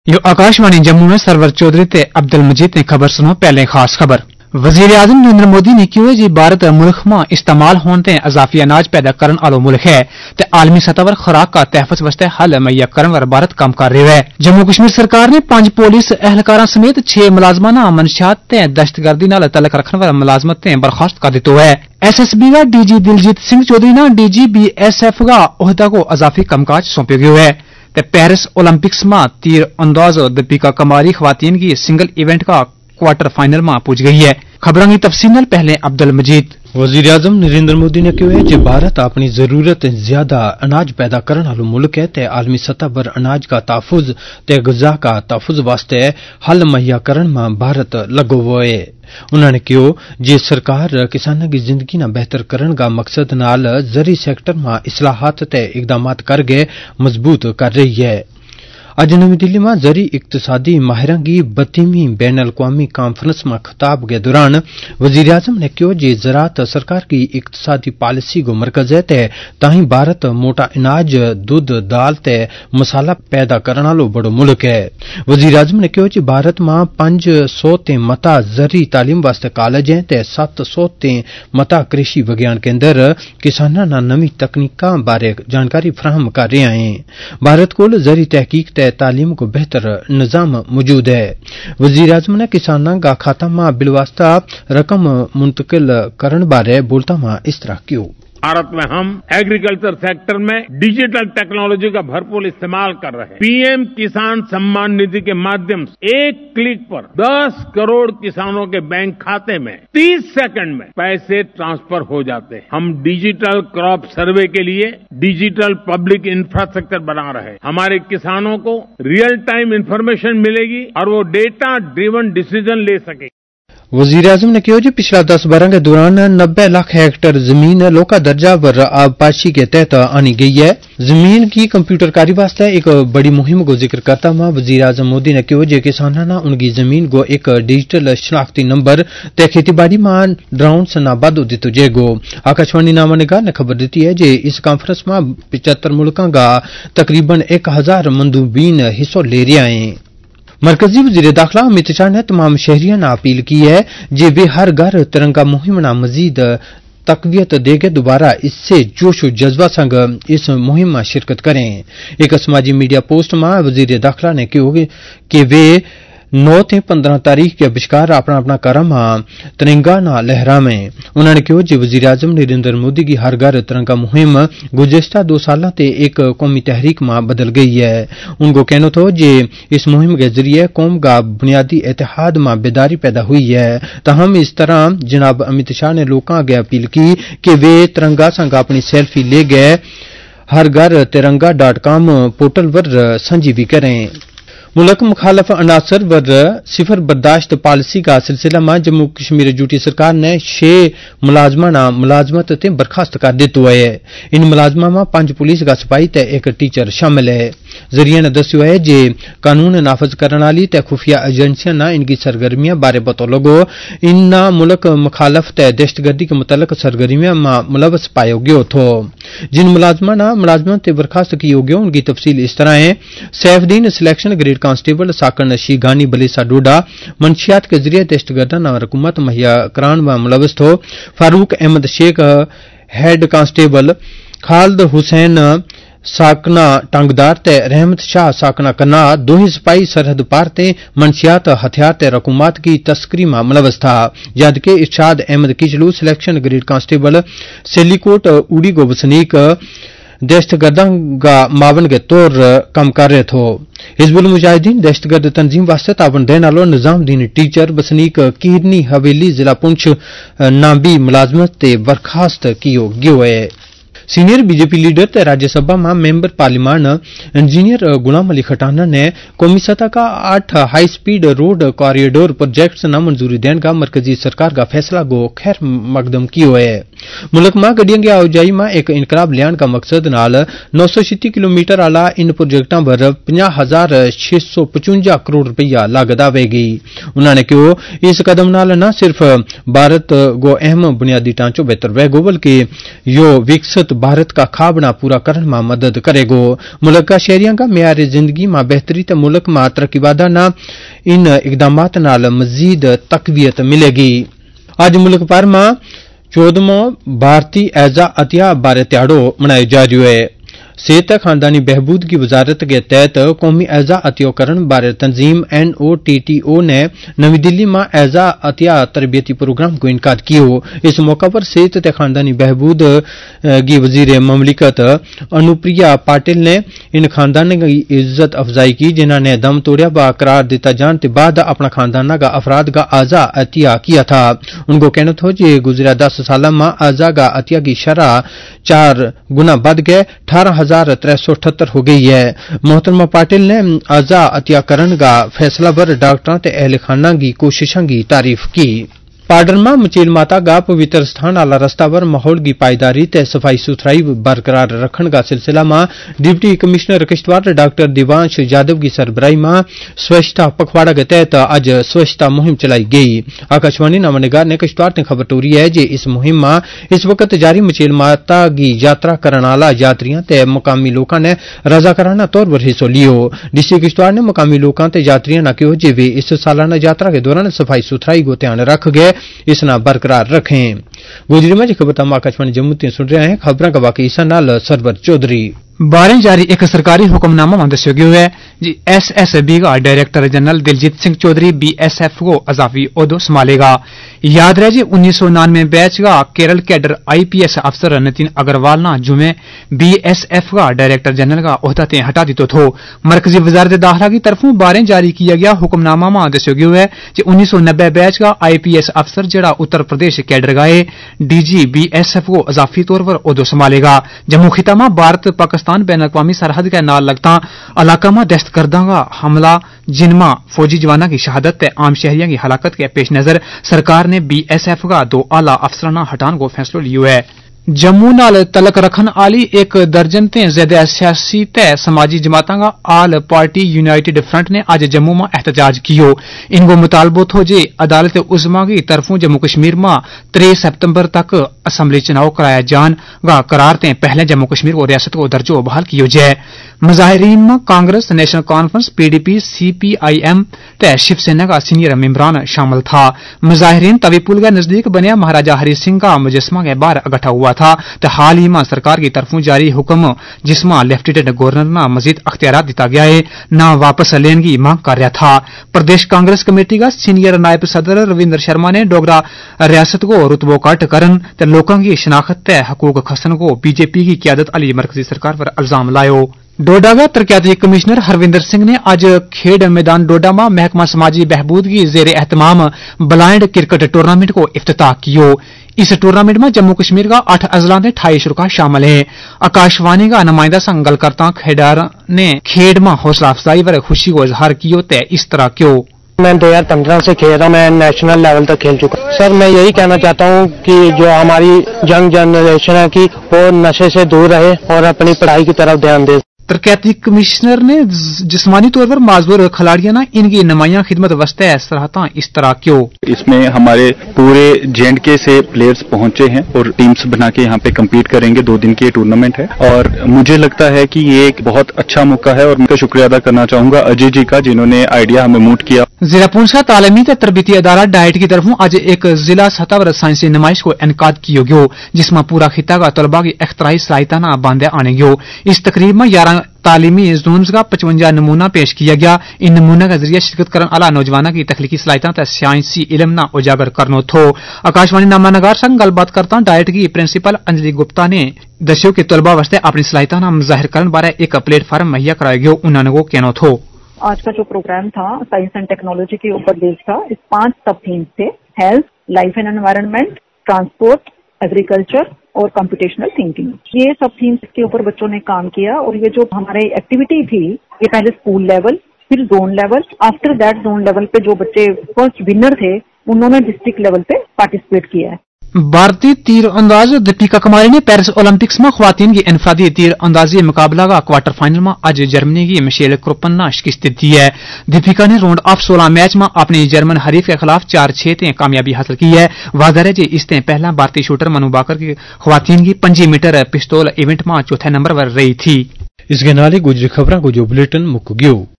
यो आकाशवाणी जम्मू में सरवर चौधरी ते अब्दुल मजीद ने खबर सुनो। पहले खास खबर वजीर आजम नरेंद्र मोदी ने कहा है भारत मुल्क में इस्तेमाल होने ते अजाफी अनाज पैदा करने वाला मुल्क है ते आलमी सतह पर खुराक का तहफुज वास्ते हल मुहैया करने पर भारत काम कर रहा है। जम्मू कश्मीर सरकार ने 5 पुलिस एहलकारां समेत 6 मुलाजमाना मनशियात ते दहशतगर्दी नाल तल्लक रखने वाला मुलाजमत ते बर्खास्त कर दितो है। SSB का डीजी दिलजीत सिंह चौधरी ने DGBSF का ओहदा को अजाफी कामकाज सौंपा गया है। पेरिस ओलंपिक्स में तीर अंदाज दीपिका कुमारी खवातीन की सिंगल इवेंट का क्वार्टर फाइनल में पहुंच गई है। खबरों की तफसील नाल पहले अब्दुल मजीद। वजीर आजम नरेंद्र मोदी ने कहा है कि भारत अपनी जरूरत ज्यादा अनाज पैदा करने वाला मुल्क है ते आलमी सतह पर अनाज का तहफुज ते गुज़ा का तहफुज वास्ते हल मुहैया करने में भारत लगो हुआ है। उन्होंने कहा जे सरकार किसानों की जिंदगी न बेहतर करने का मकसद नाल जरी सेक्टर में इस्लाहात ते इकदामात करके मजबूत कर रही है। आज नई दिल्ली में जरी इक्तसादी माहिरां की 32वीं बैन अल-अक़वामी कॉन्फ्रेंस में खिताब के दौरान वजीर आजम ने कहा जे ज़राअत सरकार की इक्तसादी पॉलिसी को मरकज है ते ताही भारत मोटा अनाज दूध दाल ते मसाला पैदा करने वालो बड़ो मुल्क है। वजीर आजम ने कहा जे भारत में 500 ते मता जरी तालीम वास्ते कॉलेज है ते 700 ते मता कृषि विज्ञान केंद्र किसानां ना नवी तकनीकां बारे जानकारी फराहम कर रहे हैं। भारत को जरी तहकीक तालीम को बेहतर निजाम मौजूद है। वजीर आजम ने किसानों का खाता में बिलवास्ता रकम मुंतकिल करने बारे बोलता में इस तरह क्यों भारत में हम एग्रीकल्चर सेक्टर में डिजिटल टेक्नोलॉजी का भरपूर इस्तेमाल कर रहे हैं। पीएम किसान सम्मान निधि के माध्यम से एक क्लिक पर 10 करोड़ किसानों के बैंक खाते में 30 सेकंड में पैसे ट्रांसफर हो जाते हैं। हम डिजिटल क्रॉप सर्वे के लिए डिजिटल पब्लिक इंफ्रास्ट्रक्चर बना रहे हैं। हमारे किसानों को रियल टाइम इंफॉर्मेशन मिलेगी और वो डेटा ड्रिवन डिसीजन ले सकेंगे। वजीर आजम ने कहा पिछला 10-12 के दौरान 90 लाख हेक्टेयर जमीन लोका दर्जा पर आबपाशी के तहत आनी गई है। जमीन की कंप्यूटरकारी वास्ते एक बड़ी मुहिम को जिक्र करता हुआ वजीर आजम मोदी ने कहा किसाना ना उनकी जमीन को एक डिजिटल शनाख्ती नंबर ते खेतीबाड़ी में ड्रोन से नाबादो दितो जाएगो। आकाशवाणी नामानिगार ने खबर दी है जे इस कॉन्फ्रेंस में 75 मुल्कों का तकरीबन 1000 मंदूबीन हिस्सा ले रहे हैं। मरकजी वजीर दाखिला अमित शाह ने तमाम शहरियों ने अपील की है जे वे हर घर तिरंगा मुहिम न मजीद तकवीयत देके दोबारा इससे जोश जज्बा संग इस मुहिम में शिरकत करें। एक समाजी मीडिया पोस्ट में वजीर दाखिला ने कहा कि वे 9 ते 15 तारीख के विचकार अपना अपना करम तिरंगा न लहरावें। उन्होंने कहा कि वजीर आजम नरेंद्र मोदी की हर घर तिरंगा मुहिम गुज़श्ता 2 साल ते एक कौमी तहरीक में बदल गई है। उनको कहना था कि इस मुहिम के जरिए कौम का बुनियादी एतिहाद में बेदारी पैदा हुई है। तहम इस तरह जनाब अमित शाह ने लोगों आगे अपील की कि वे तिरंगा संग अपनी सेल्फी ले गए हर घर तिरंगा.com पोर्टल पर संजी भी करें। मुल्क मुखालफ अनासर वर सिफर बर्दाश्त पॉलिसी का सिलसिला में जम्मू कश्मीर ड्यूटी सरकार ने 6 मुलाजमाना मुलाजमत ते बर्खास्त कर दितो है। इन मुलाजमा में 5 पुलिस का सिपाही ते एक टीचर शामिल है। जरिए ने दस्यो है जे कानून नाफज करने वाली ते खुफिया एजेंसियां ना इनकी सरगर्मियां बारे पतो लगो इन्ना मुल्क मुखालफ ते दहशतगर्दी के मुतल्लक सरगर्मियां में मुलवस पायो गयो थो। जिन मुलाजमाना मुलाजमत ते बर्खास्त कियो गयो उनकी तफसील इस तरह है। सैफुद्दीन सिलेक्शन ग्रेड कांस्टेबल साकन शीगानी बलेसा डोडा मंशियात के जरिए दहशतगर्दाना रकूमत मुहैया करान में मुलवस थो। फारूक अहमद शेख हेड कांस्टेबल, खालिद हुसैन साकना टंगदार ते रहमत शाह साकना कन्ना 2 सिपाही सरहद पार ते मनशियात हथियार ते रकूमात की तस्करी में मुलवस था। जबकि Irshad Ahmad Kichloo selection grade constable Salikot Uri को वसनीक दहशतगर्दा का मावन के तौर कम कर रहे थो। हिजबुल मुजाहिदीन दहशतगर्द तंजीम वास्ते तावन देने वालो निजामुद्दीन टीचर बसनीक कीरनी हवेली जिला पुंछ नाबी मुलाजमत ते बर्खास्त कियो गयो है। सीनियर बीजेपी लीडर ते Rajya Sabha member parliament engineer Ghulam Ali Khatana ने कौमी सतह का 8 high speed road corridor projects न मंजूरी देने का मरकजी सरकार का फैसला को खैर मकदम किया है। मुल्क में गड्डियां की आवाजाही में एक इनकलाब लियान का मकसद नाल 936 किलोमीटर आला इन प्रोजेक्टां पर 50,655 करोड़ रुपया लागत आवेगी। उन्होंने कहो इस कदम नाल न सिर्फ भारत को अहम बुनियादी ढांचों बेहतर वेगो बल्कि यो विकसित भारत का खाबना पूरा करने में मदद करेगो। मुल्क का शहरियों का मेयार जिंदगी में बेहतरी ते मुल्क में तरक्की वादा न इन इकदामात नाल मजीद तकवीयत मिलेगी। आज मुल्क भर में 14वां भारतीय एजा अतिया बारे त्याड़ो मनाया जा रहा है। सेहत खानदानी बहबूद की वजारत के तहत कौमी एजा अतियोकरण बारे तंजीम NOTTO ने नवी दिल्ली में एजा अतिया तरबियती प्रोग्राम को इनकाद कियो। इस मौका पर सेहत ते खानदानी बहबूद की वजीर ममलिकत अनुप्रिया पाटिल ने इन खानदान की इज्जत अफजाई की जिन्होंने दम तोड़िया बा करार दिता जान के बाद अपना खानदाना का अफराद का आजा अतिया किया था। उनको कहना था कि गुजरा 10 साल में आजा का अतिया की शरह 4 गुना बढ़ गए 18,378 हो गई है। मोहतरमा पाटिल ने आजा अतियाकरण का फैसला पर डॉक्टरों ते अहल खाना की कोशिशों की तारीफ की। पाडर में मचील माता का पवित्र स्थान आला रस्ता पर माहौल की पायदारी ते सफाई सुथराई बरकरार रखने का सिलसिला में deputy commissioner Kishtwar doctor Diwansh Yadav की सरबराही में स्वच्छता पखवाड़ा के तहत आज स्वच्छता मुहिम चलाई गई। आकाशवाणी नवानिगार ने किश्तवाड़ ने खबर टोरी है कि इस मुहिम में इस वक्त जारी मचील माता की यात्रा करने वाला यात्रियों ते मुकामी लोगों ने रजाकाराना तौर पर हिस्सा लियो। डीसी किश्तवाड़ ने मुकामी लोगों ते यात्रियों ने कहो जे वे इस सालाना यात्रा के दौरान सफाई सुथराई को ध्यान रख गए इसना बरकरार रखें। गुजरी में खबर तम आकाशवाणी जम्मू ते सुन रहे हैं। खबरों का बाकी इसा नाल सरवर चौधरी बारे जारी एक सरकारी हुक्मनामा में दस्यो गयो है जी SSB का director general Diljit Singh Chaudhary BSF को अजाफी ओहदो संभालेगा। याद रहे जी 1999 बैच का केरल कैडर IPS अफसर नितिन अग्रवाल ना जुमे BSF का डायरेक्टर जनरल का ओहदा ते हटा दितो थो। मरकजी वजारत दाखिला की तरफों बारे जारी किया गया हुक्मनामा में दस्यो गयो है जी 1990 बैच का IPS अफसर जड़ा उत्तर प्रदेश कैडर का DG BSF को अजाफी तौर पर ओहदो संभालेगा। जम्मू खिता में भारत पाकिस्तान बैन अवी सरहद के नाल लगता इलाका में दहशतगर्दा का हमला जिनमें फौजी जवाना की शहादत ते आम शहरियों की हलाकत के पेश नजर सरकार ने BSF का 2 आला अफसराना हटाने को फैसलो लियो है। जम्मू नाल तलक रखन आली एक दर्जन ते ज्यादा सियासी ते समाजी जमाता का आल पार्टी यूनाइटेड फ्रंट ने आज जम्मू में एहतजाज कियो। इनको मुतालबो थो जे अदालत उज़्मा की तरफों जम्मू कश्मीर में 3 सितंबर तक असम्बली चुनाव कराया जान गा करार ते पहले जम्मू कश्मीर को रियासत को दर्जो बहाल कियो जाए। मुजाहिरीन में Congress National Conference PDP CPIM ते शिवसेना का सीनियर मेंबरान शामिल था। मुजाहिरीन तवी पुल के नजदीक बने महाराजा हरि सिंह का मुजस्मा के बाहर इकट्ठा हुआ था तो हाल ही में सरकार की तरफों जारी हुक्म जिसमें लेफ्टिनेंट गवर्नर ना मजीद अख्तियारात दिता गया है ना वापस लेने की मांग कर रहा था। प्रदेश कांग्रेस कमेटी का सीनियर नायब सदर रविंद्र शर्मा ने डोगरा रियासत को रुतबो कट करन ते लोगों की शनाख्त ते हकूक खसन को BJP की क्यादत अली मरकजी सरकार पर इल्जाम लायो। डोडा का तरक्याती कमिश्नर हरविंदर सिंह ने आज खेड मैदान डोडा में महकमा समाजी बहबूद की जेर एहतमाम ब्लाइंड क्रिकेट टूर्नामेंट को इफ्तिताह कियो। इस टूर्नामेंट में जम्मू कश्मीर का 8 अजला ने 28 शुरा शामिल है। आकाशवाणी का नुमाइंदा संगल करता खेडार ने खेड में हौसला अफजाई पर खुशी को इजहार कियो ते इस तरह क्यों। मैं 2015 से खेल रहा हूँ, मैं नेशनल लेवल तक खेल चुका हूँ। सर मैं यही कहना चाहता हूँ कि जो हमारी यंग जनरेशन है कि वो नशे से दूर रहे और अपनी पढ़ाई की तरफ ध्यान दे। तरक्याती कमिश्नर ने जिस्मानी तौर पर माजूर खिलाड़ियों ना इनकी नुमाया खिदमत वास्ते सराहता इस तरह क्यों। इसमें हमारे पूरे J&K से प्लेयर्स पहुंचे हैं और टीम्स बना के यहाँ पे कम्पीट करेंगे। 2 दिन की ये टूर्नामेंट है और मुझे लगता है कि ये एक बहुत अच्छा मौका है और मैं शुक्रिया अदा करना चाहूंगा अजय जी का जिन्होंने आइडिया हमें मूट किया। जिला पुंछ का तालीमी तरबीती अदारा डाइट की तरफों आज एक जिला सतह पर साइंसी नुमाइश को इनकाद किया गयो जिसमें पूरा खिता का तलबा की अख्तराई सहायता ना बांधे आने गयो। इस तकरीब में 11 तालीमी जोन्स का 55 नमूना पेश किया गया। इन नमूना के जरिए शिरकत करने वाला नौजवानों की तख्लीकी सलाहियत साइंसी इलम ना उजागर करनो थो। आकाशवाणी नामानगार संग गलबात करता डाइट की प्रिंसिपल अंजलि गुप्ता ने दस्यो कि तलबा वास्ते अपनी सलाहियत ना जाहिर करने बारे एक प्लेटफार्म मुहैया कराया गया। उन्होंने वो कहना थो आज का जो प्रोग्राम था साइंस एंड टेक्नोलॉजी के ऊपर बेस्ड था। इस 5 सब थीम्स थे health, life and environment, transport, agriculture और कंप्यूटेशनल थिंकिंग। ये सब थीम्स के ऊपर बच्चों ने काम किया और ये जो हमारी एक्टिविटी थी ये पहले स्कूल लेवल फिर zone level, after that zone level पे जो बच्चे फर्स्ट विनर थे उन्होंने डिस्ट्रिक्ट लेवल पे पार्टिसिपेट किया है। भारतीय तीर अंदाज दीपिका कुमारी ने पेरिस ओलंपिक्स में खवातीन की इनफरादी तीर अंदाजी मुकाबला का क्वार्टर फाइनल में आज जर्मनी की मिशेल क्रोपन शिकस्त दी है। दीपिका ने राउंड ऑफ 16 मैच में अपने जर्मन हरीफ के खिलाफ 4-6 ते कामयाबी हासिल की है। वाज़ेह है इस ते पहला भारतीय शूटर मनु बाकर की खवातीन की 25 मीटर पिस्तौल इवेंट में चौथे नंबर पर रही थी। इसके नाले गुजरी खबरों को जो बुलेटिन मुक गयो।